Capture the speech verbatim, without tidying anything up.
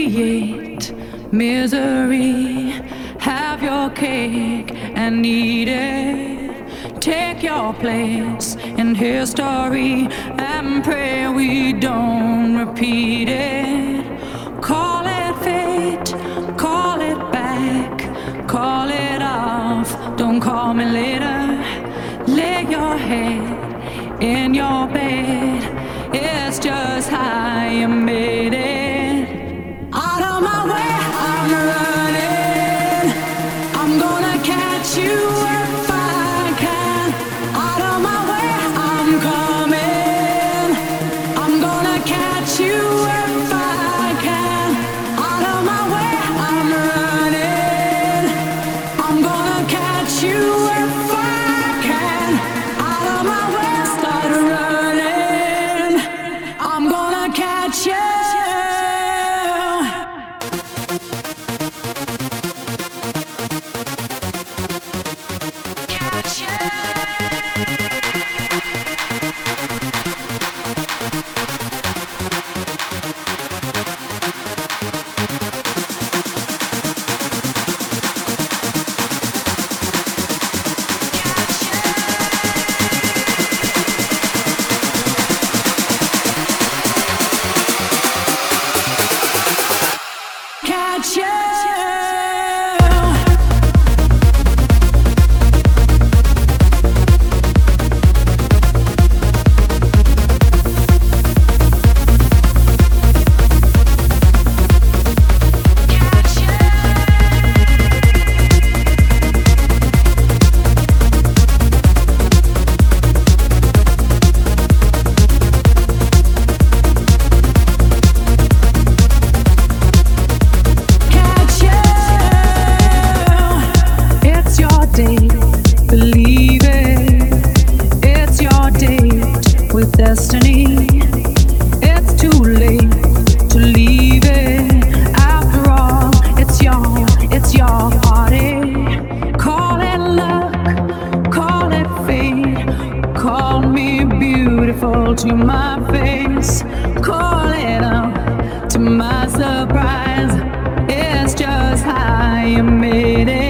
create misery. Have your cake and eat it. Take your place in history and pray we don't repeat it. Call it fate, call it back, call it off, don't call me later. Lay your head in your bed, it's just how you made it. Out of my way, I'm running, I'm gonna catch you if I can. Out of my way, I'm coming, I'm gonna catch you if I can. Out of my way, I'm running, I'm gonna catch you if I can. Out of my way, start running, I'm gonna catch you. Catch you. Believe it, it's your date with destiny. It's too late to leave it. After all, it's your, it's your party. Call it luck, call it fate. Call me beautiful to my face. Call it up to my surprise. It's just how you made it.